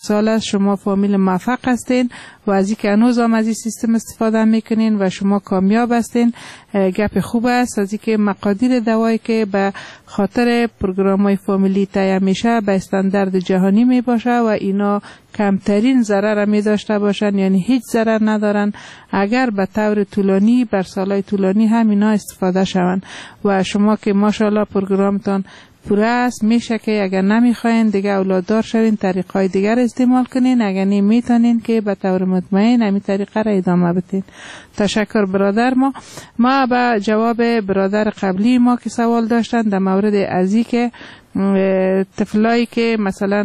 سال است شما فامیل موفق هستین و از اینکه هنوز هم از این سیستم استفاده میکنین و شما کامیاب هستین. گپ خوب است از اینکه مقادیر دوایی که به خاطر پروگرام‌های فامیلی تهیه میشه به استاندارد جهانی می باشه و اینا کمترین ضرر می داشته باشن، یعنی هیچ ضرر ندارن اگر به طور طولانی بر سالهای طولانی هم اینا استفاده شوند. و شما که ماشاءالله پروگرامتان پوره است، میشه که اگر نمیخواین دیگه اولاددار شوین طریقای دیگر استعمال کنین، اگر نمیتونین که به طور مطمئن همین طریقه را ادامه بدین. تشکر برادر. ما به جواب برادر قبلی ما که سوال داشتن در مورد ازی که طفلایی که مثلا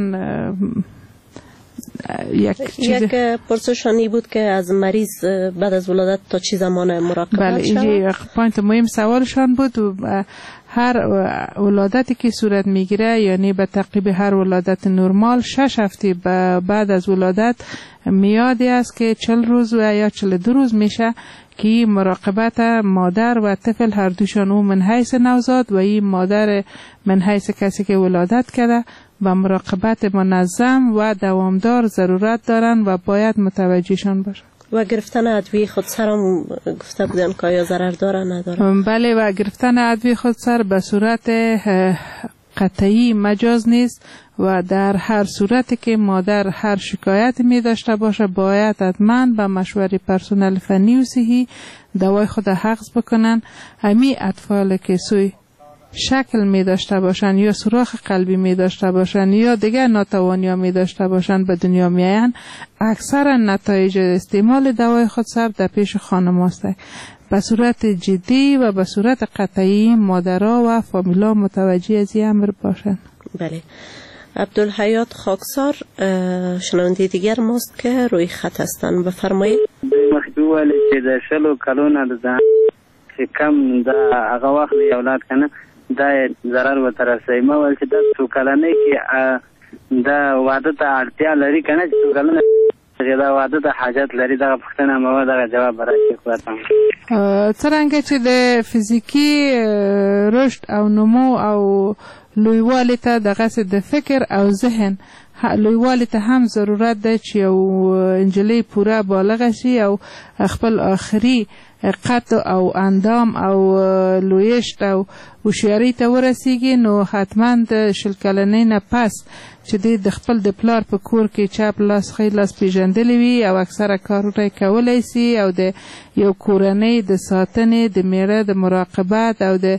یک پرسشانی بود که از مریض بعد از ولادت تا چی زمان مراقبت شود؟ بله، یک پوینت مهم سوالشان بود. هر ولادتی که صورت میگیره، یعنی به تعقیب هر ولادت نرمال 6 هفته بعد از ولادت میادی است که 40 روز و یا 42 روز میشه که مراقبت مادر و طفل هر دوشان، او من حیث نوزاد و این مادر من حیث کسی که ولادت کرده، و مراقبت منظم و دوامدار ضرورت دارن و باید متوجهشان باشن. و گرفتن ادویه خودسر هم گفته بودن که آیا ضرر داره نداره؟ بله، و گرفتن ادویه خودسر به صورت قطعی مجاز نیست و در هر صورتی که مادر هر شکایت می داشته باشه باید حتما به مشوره پرسنل فنی و صحی دوای خود حفظ بکنن. همین اطفال که سوی شکل می داشته باشن یا سوراخ قلبی می داشته باشن یا دیگر ناتوانی ها می داشته باشن به دنیا می آیند، اکثر نتایج استعمال دوای خودسر در پیش خانم است. به صورت جدی و به صورت قطعی مادرها و فامیلا متوجه از این امر باشن. بله. عبدالحیات خاکسار شنونده دیگر ماست که روی خط هستن، بفرمایید. مخدو ولی چې د شلو کلونه د ځان چې کم د هغه وخت د اولاد کنه دا ضرر و ترسي ما ول چې د څو کلنې کې دا واده ته اړتیا لري کنه چې څو کلنې دا واده ته حاجت لري، دا پوښتنه مو دا جواب راکړي کوم. څنګه چې د فزیکی رشد او نمو او لویوالی ته د غسل د فکر او ذهن لویوالی ته هم ضرورت ده چې یو انجلی پوره بالغ شي او خپل آخري قد او اندام او لویشت او هوښیارۍ ته ورسیږي، نو حتما د 20 کلنۍ نه پس چې د خپل د پلار په کور کې چپ لاس خی لاس پیژندلی وي او اکثره کارونه کولای سي او د یو کورنۍ د ساتنې د میړه د مراقبت او د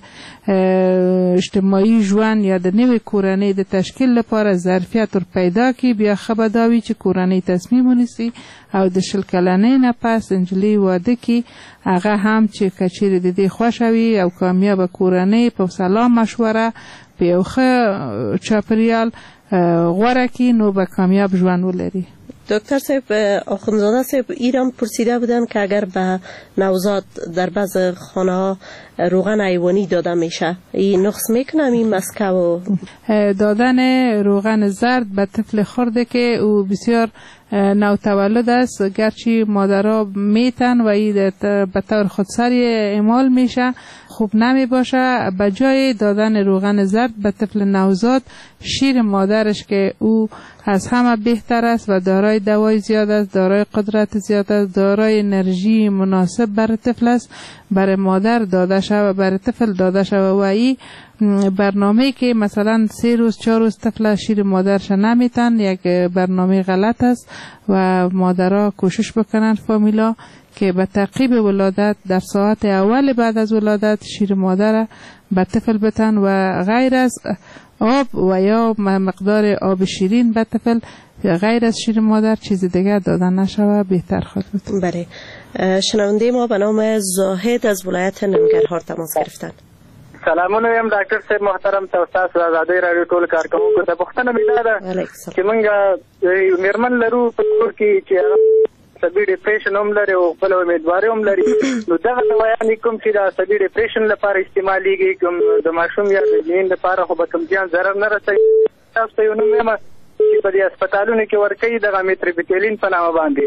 اجتماعي ژوند یا د نوې کورنۍ د تشکیل لپاره ظرفیت ور پیدا کی، بیا خبر داوي چې کورنۍ تصمیم ونیسي او د 20 کلنۍ نه پس انجلی واده کی هغه هم چې کچیر د دې خوشوي او کامیاب کورنۍ په سلام مشوره په یو ښه چاپریال غوره کی، نو به کامیاب ژوند ولري. دکتر صاحب، آخوندزاده صاحب ایران پرسیده بودن که اگر به نوزاد در بعض خانه ها روغن حیوانی داده میشه، این نقص میکنه این مسکه و دادن روغن زرد به طفل خرده که او بسیار نوتولد است، گرچه مادرها میتن و این به طور خودسری اعمال میشه، خوب نمی باشه. به جای دادن روغن زرد به طفل نوزاد شیر مادرش که او از همه بهتر است و دارای دوای زیاد است، دارای قدرت زیاد است، دارای انرژی مناسب برای طفل است، برای مادر داده شود، برای طفل داده شود. و این برنامه که مثلا 3 روز 4 روز طفل شیر مادرش نمیتن، یک برنامه غلط است و مادرها کوشش بکنن فامیلا که به تعقیب ولادت در ساعت اول بعد از ولادت شیر مادر به طفل بتن و غیر از آب و یا مقدار آب شیرین به طفل غیر از شیر مادر چیز دیگر دادن نشوه بهتر خواهد بود. بله. شنونده ما به نام زاهد از ولایت ننګرهار تماس گرفتن. سلامونه یم ډاکټر صاحب محترم، تاسو آزادۍ رادیو ټول کارکونکو ته پوښتنه مې ده چې موږ میرمن لرو په کور کې چې عصبي ډیپریشن هم لري او بل امیدواري هم لري، نو دغه دوايان کوم چې د عصبي ډیپریشن لپاره استعمالېږي، کوم د ماشوم یا د جنین لپاره خو به کوم زیان ضرر نه رسوي؟ تاسو ته یو نوم یم چې په دې هسپتالونو کې ورکوي دغه میتریپیټیلین په نامه باندې،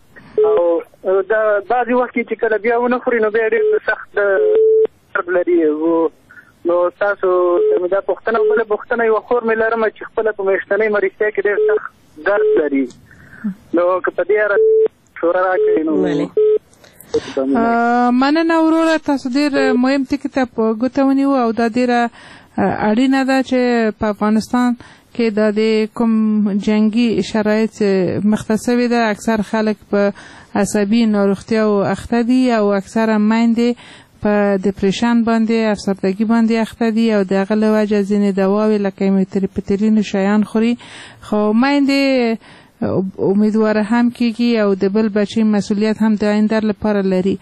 او د بعضې وخت کې چې کله بیا ونه خوري نو بیا ډېر سخت درد لري. نو تاسو دا پوښتنه بله پوښتنه یوه خور مې لرم چې خپله په میاشتنۍ مریضتیا کې ډېر سخت درد لري نو که په دې اړه شوره راکړئ نو مننه وروره تاسو ډېر مهم ټکي ته په ګوته ونیو او دا ډېره اړینه ده چې په افغانستان کې دا د کوم جنگي شرایط مخته سوي ده اکثر خلک په عصبي ناروغتیاو اخته دي او اکثره میندې په ډیپریشن باندې افسردګي باندې اخته دي او د هغه له وجې ځینې دواوې لکه ایمیتریپتیلین شیان خوري خو میندې امیدواره هم کیږي او د بل بچی مسؤلیت هم د آینده لپاره لري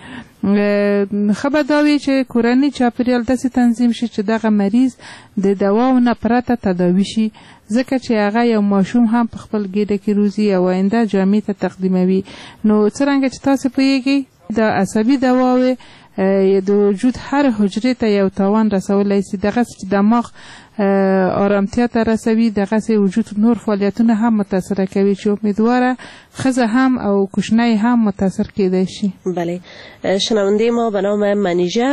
خبر دا وي چې کورنی چاپیریال داسې تنظیم شي چې دغه مریض د دواو نه پرته تداوي شي ځکه چې هغه یو ماشوم هم په خپل ګېډه کې روزي او آینده جامې ته تقدیموي نو څرنګه چې تاسو پوهیږئ د عصبي دواوې د وجود هر حجرې ته یو تاوان رسولی شي دغسې چې دماغ آرامتیا ته رسوي دغسې وجود نور فعالیتونه هم متاثره کوي چې امیدواره ښځه هم او کوچنی هم متاثر کیدای شي. بله شنونده ما به نام منیژه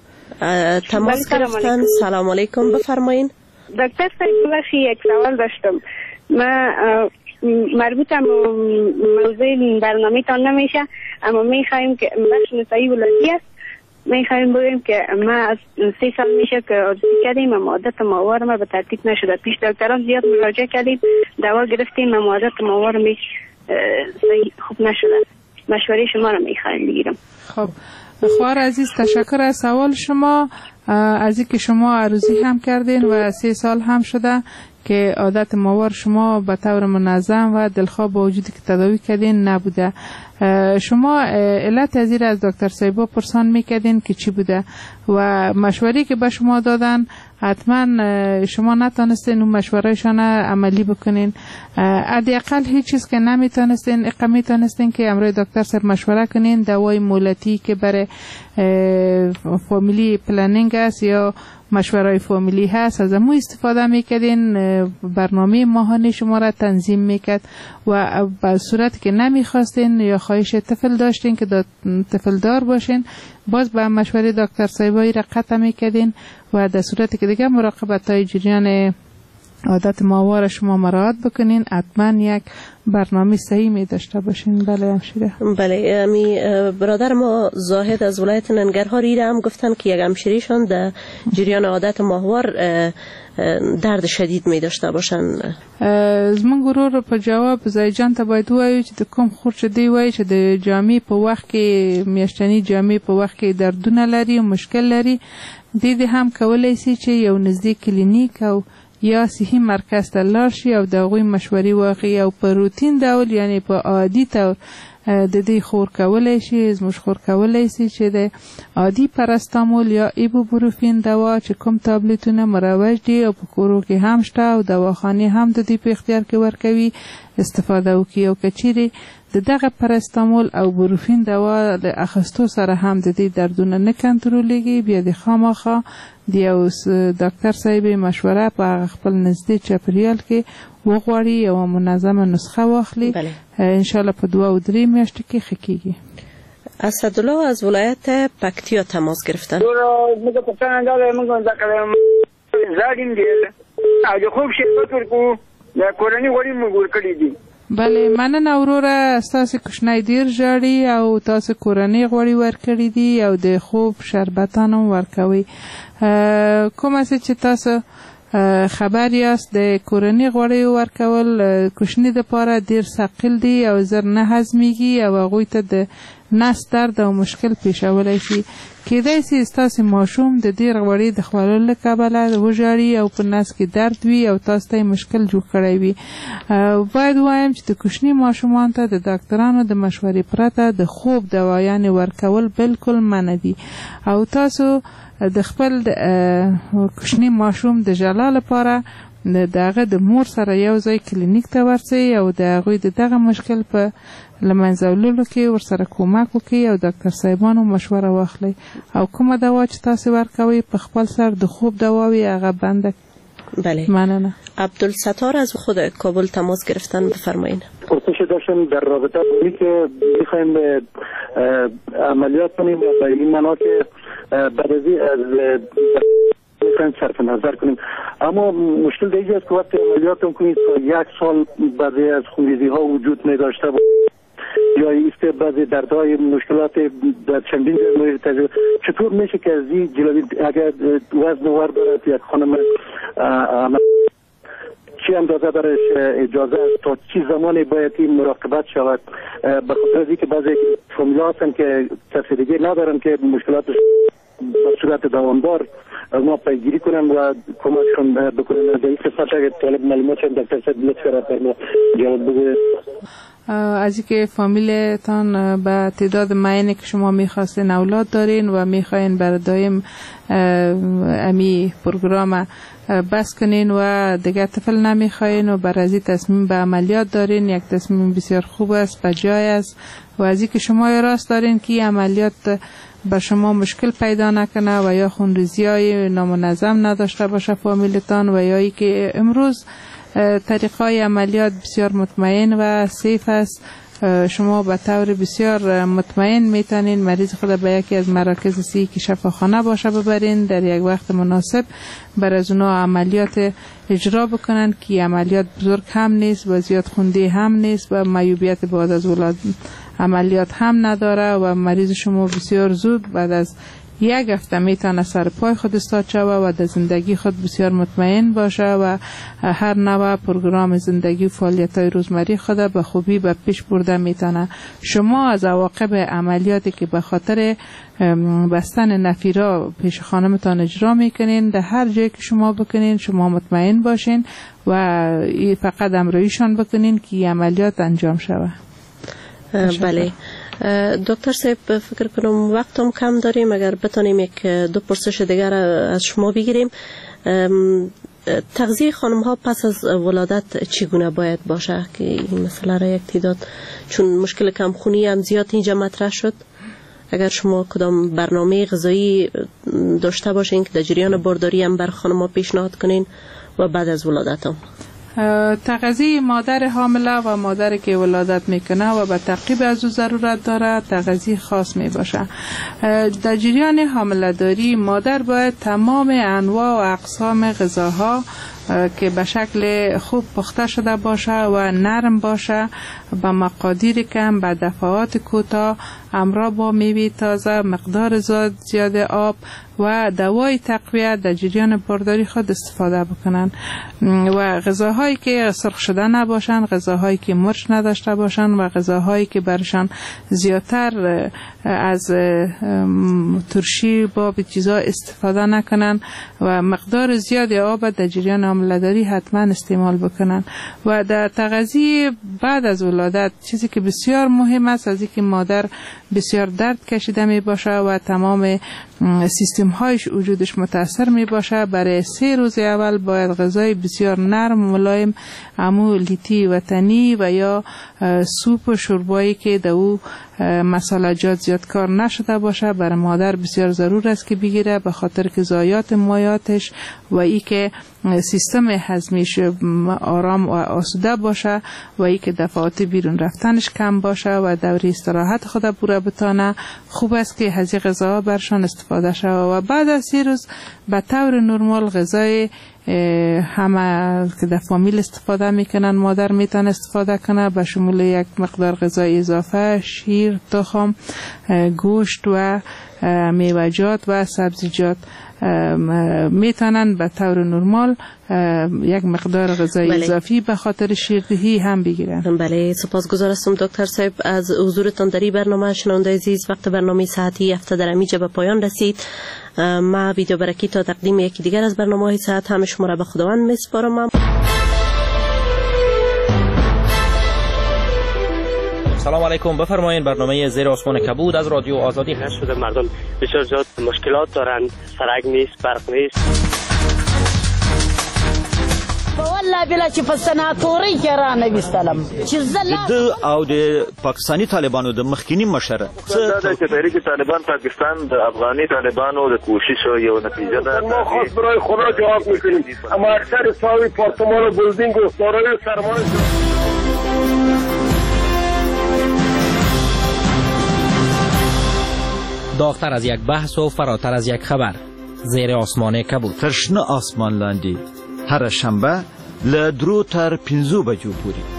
تماس گرفتن. سلام علیکم بفرمایین. دکتر صاحب بخشی یک سوال داشتم. ما مربوط موضوع برنامه‌تان نمیشه اما میخوایم که بخش نسایی ولادی است میخوایم بگویم که ما از 3 سال میشه که عرضی کردیم اما عادت ماهوار ما به ترتیب نشده پیش دکتران زیاد مراجعه کردیم دوا گرفتیم اما عادت ماهوار خوب نشده مشوره شما رو میخوایم بگیرم. خب خواهر عزیز تشکر از سوال شما از اینکه شما عروضی هم کردین و 3 سال هم شده که عادت ماهوار شما به طور منظم و دلخواه با وجودی که تداوی کردین نبوده شما علت ازیر از دکتر صاحبا پرسان میکردین که چی بوده و مشوری که به شما دادن حتما شما نتانستین اون مشورهشان عملی بکنین حداقل هیچ چیز که نمیتونستین میتونستین که امروی دکتر صاحب مشوره کنین دوای مولتی که برای فامیلی پلنینگ است یا مشورای فامیلی هست از امو استفاده میکردین برنامه ماهانه شما را تنظیم میکرد و به صورت که نمیخواستین یا خواهش طفل داشتین که طفل دار باشین باز به مشوره دکتر صاحبایی را قطع میکردین و در صورتی که دیگه مراقبت های جریان عادت ماهوار شما مراعات بکنین حتما یک برنامه صحیح می داشته باشین. بله همشیره. بله برادر ما زاهد از ولایت ننگرهار هم گفتن که یک همشیرشان در جریان عادت ماهوار درد شدید می داشته باشن. زمون گرور په جواب زای جان ته باید وایو چې د کوم خورچ دی وایي چې د جامې په وخت کې میاشتنی جامې په وخت کې دردونه لري مشکل لري د هم کولای شي چې یو نزدیک کلینیک او یا صحي مرکز ته لاړ شي او د هغوی مشورې واخلي او په روتین ډول یعنی په عادي طور د دې خور کولی شي زموږ خور کولی شي چې د عادي پرستامول یا ایبوپروفین دوا چې کوم تابلیتونه مروج دي او په کورو کې هم شته او دواخانې هم د دې په اختیار کې ورکوي استفاده وکړي او که چیرې د دغه پرستامول او بروفین دوا د اخیستو سره هم د دې دردونه نه کنټرولیږي بیا د خامخا د یو ډاکټر صاحب مشوره په خپل نزدې چاپیریال کې وغواړي یو منظمه نسخه واخلي انشاءالله په 2 او 3 میاشتې کې ښه کیږي. اسدالله از ولایت پکتیا تماس گرفتن. موږ په څنګه دا موږ زادیم دي اجه خوب شربت ورکو یا کورنی غوړي موږ ورکړي دي. بله مننه وروره ستاسو کوچنی ډیر ژاړي او تاسو کورنی غوړي ورکړي دي او د خوب شربتان هم ورکوي کومه چې تاسو خبر یاست د کورنی غوړي ورکول کوچنی د پاره ډیر ثقیل دي او زر نه هضميږي او هغوی ته د نس درد او مشکل پیښولی شي کېدای شي ستاسو ماشوم د ډیر غوړي د خوړلو له کبله وژاړي او په نس کې درد وي او تاسو ته مشکل جوړ کړی وي باید وایم چې د کوچني ماشومان ته د ډاکټرانو د مشورې پرته د خوب دوايانې ورکول بالکل منع دي او تاسو د خپل کوچني ماشوم د ژړا لپاره دغه د مور سره یو ځای کلینیک ته ورسئ او د هغوی د دغه مشکل په له منځه وړلو کې ورسره کومک وکړئ او ډاکټر صاحبانو مشوره واخلئ او کومه دوا چې تاسو ورکوئ په خپل سر د خوب دوا وي هغه بنده. بله مننه. عبدالستار از خود کابل تماس گرفتن بفرمایید. پرسش داشتم در رابطه با که میخوایم عملیات کنیم و به این معنا که بعد از گفتن صرف نظر کنیم. اما مشکل دیگه است که وقتی عملیات کنید تا 1 سال بعضی از خونریزی ها وجود نداشته یا ایست بعضی دردهای مشکلات در چندین مورد تجربه، چطور میشه که از این جلوی اگر وزن وارد دارد یک خانم چی اندازه برش اجازه است تا چی زمانی باید این مراقبت شود؟ به خاطر از اینکه بعضی فامیلا هستن که کسی دیگه ندارن که مشکلاتش به صورت دوامدار ما پیگیری کنن و کمکشون بکنن. در این قسمت اگر طالب معلومات شد دکتر صاحب لطفا فرما جواب بده. از اینکه فامیلتان به تعداد معینی که شما میخواستین اولاد دارین و میخواین برای دایم امی پروگرام بس کنین و دیگه طفل نمیخواین و برای از این تصمیم به عملیات دارین، یک تصمیم بسیار خوب است، بجای است. و از اینکه شما راست دارین که عملیات به شما مشکل پیدا نکنه و یا خونریزی‌های نامنظم نداشته باشه فامیلتان و یا ای که امروز طریقای عملیات بسیار مطمئن و سیف است. شما به طور بسیار مطمئن میتونین مریض خود به یکی از مراکز سی که شفاخانه باشه ببرین در یک وقت مناسب برای از اونا عملیات اجرا بکنن که عملیات بزرگ هم نیست و زیاد خونده هم نیست و معیوبیت بعد از ولادت عملیات هم نداره و مریض شما بسیار زود بعد از 1 هفته میتونه سر پای خود استاد شوه و در زندگی خود بسیار مطمئن باشه و هر نوع پروگرام زندگی و فعالیت‌های روزمره خود به خوبی به پیش برده میتونه. شما از عواقب عملیاتی که به خاطر بستن نفیرا پیش خانمتان اجرا میکنین در هر جایی که شما بکنین شما مطمئن باشین و فقط امرایشان بکنین که عملیات انجام شوه. بله دکتر صاحب، فکر کنم وقتم کم داریم، اگر بتانیم 1-2 پرسش دیگر از شما بگیریم. تغذیه خانم ها پس از ولادت چگونه باید باشه که این مسئله را یک تعداد چون مشکل کمخونی هم زیاد اینجا مطرح شد، اگر شما کدام برنامه غذایی داشته باشین که در جریان بارداری هم بر خانم ها پیشنهاد کنین و بعد از ولادت هم؟ تغذیه مادر حامله و مادر که ولادت میکنه و به تعقیب از او ضرورت داره تغذیه خاص می باشه. در جریان حامله داری مادر باید تمام انواع و اقسام غذاها که به شکل خوب پخته شده باشه و نرم باشه با مقادیر کم به دفعات کوتاه همراه با میوه تازه، مقدار زیاد آب و دوای تقویت در جریان بارداری خود استفاده بکنن و غذاهایی که سرخ شده نباشن، غذاهایی که مرچ نداشته باشن و غذاهایی که برشان زیادتر از ترشی با چیزا استفاده نکنن و مقدار زیاد آب در جریان حامله‌داری حتما استعمال بکنن. و در تغذیه بعد از ولادت چیزی که بسیار مهم است از اینکه مادر بسیار درد کشیده می باشه و تمام سیستم هایش وجودش متاثر می باشه. برای 3 روز اول باید غذای بسیار نرم و ملایم امو لیتی وطنی و یا سوپ و شوربایی که در او مسالجات زیاد کار نشده باشه برای مادر بسیار ضرور است که بگیره، به خاطر که ضایعات مایاتش و ای که سیستم هضمیش آرام و آسوده باشه و ای که دفعات بیرون رفتنش کم باشه و دوره استراحت خود پورا بتانه. خوب است که از این غذاها برشان استفاده شود و بعد از 3 روز به طور نرمال غذای همه که در فامیل استفاده میکنن مادر میتونه استفاده کنه به شمول یک مقدار غذای اضافه، شیر، تخم، گوشت و میوه‌جات و سبزیجات میتونن به طور نرمال یک مقدار غذای اضافی به خاطر شیردهی هم بگیرن. بله، سپاسگزار هستم دکتر صاحب از حضورتان در این برنامه. شنونده عزیز، وقت برنامه ساعتی هفته در امیجا به پایان رسید. ما ویدیو برکی تا تقدیم یکی دیگر از برنامه های ساعت همه شما را به خداوند میسپارم. سلام علیکم، بفرمایید. برنامه زیر آسمان کبود از رادیو آزادی هست. شده مردم بسیار زیاد مشکلات دارن، سرک نیست، برق نیست. والله بلا چې په سناتوري کې را نویستلم چې د او د پاکستانی طالبانو د مخکینی مشر دا چې تحریک طالبان پاکستان د افغاني طالبانو د کوشش یو نتیجه ده. ما خاص برای خدا جواب میکنیم، اما اکثر ساوی پارتمان و بلدینگ و سارای سرمایه داغتر از یک بحث و فراتر از یک خبر. زیر آسمان کبود. تر شنه آسمان لاندې هر شنبه له 3 تر 5 بجو پورې.